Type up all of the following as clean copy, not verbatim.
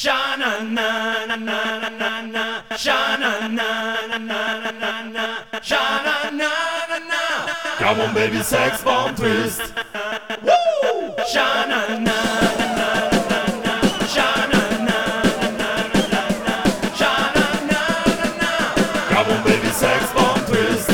Sha na na na na na na. Sha na na na na na na. Sha na na na na. Come on, baby, sex bomb twist. Woo! Sha na na na na na na. Sha na na na na na na. Sha na na na na. Come on, baby, sex bomb twist.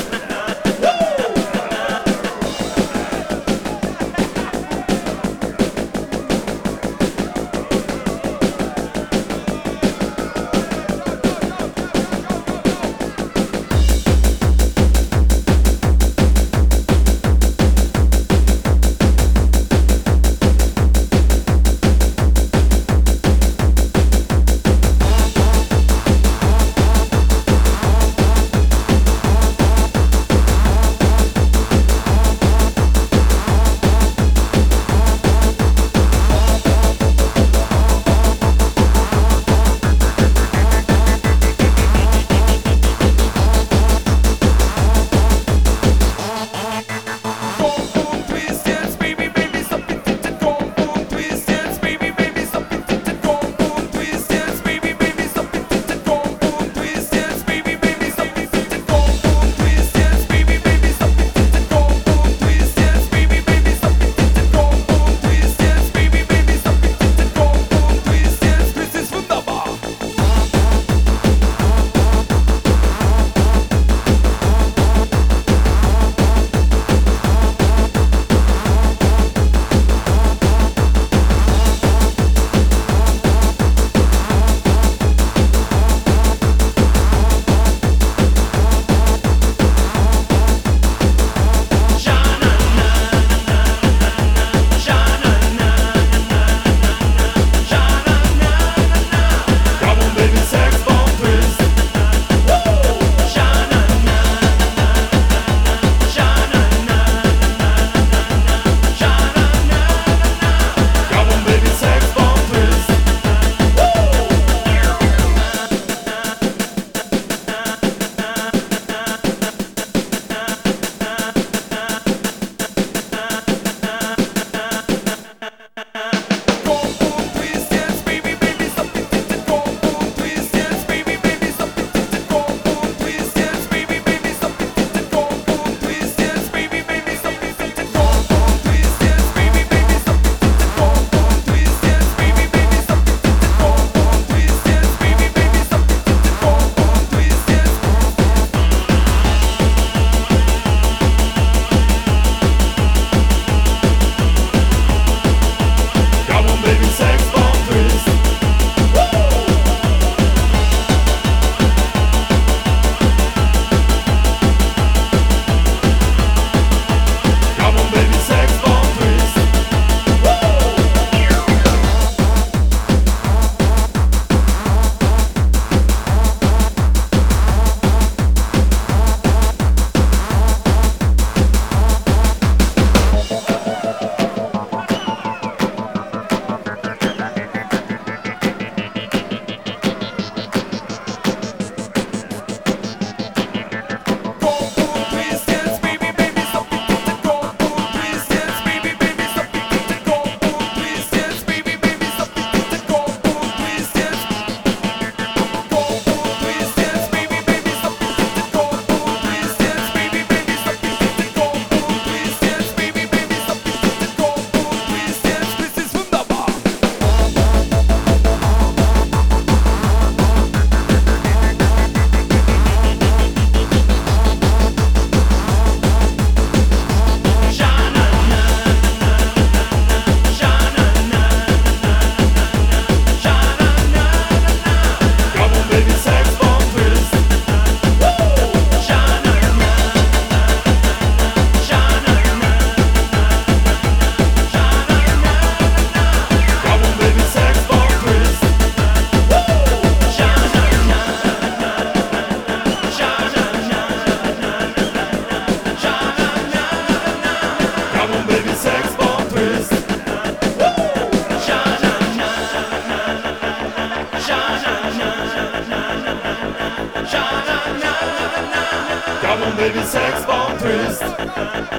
Come on, baby, sex bomb twist.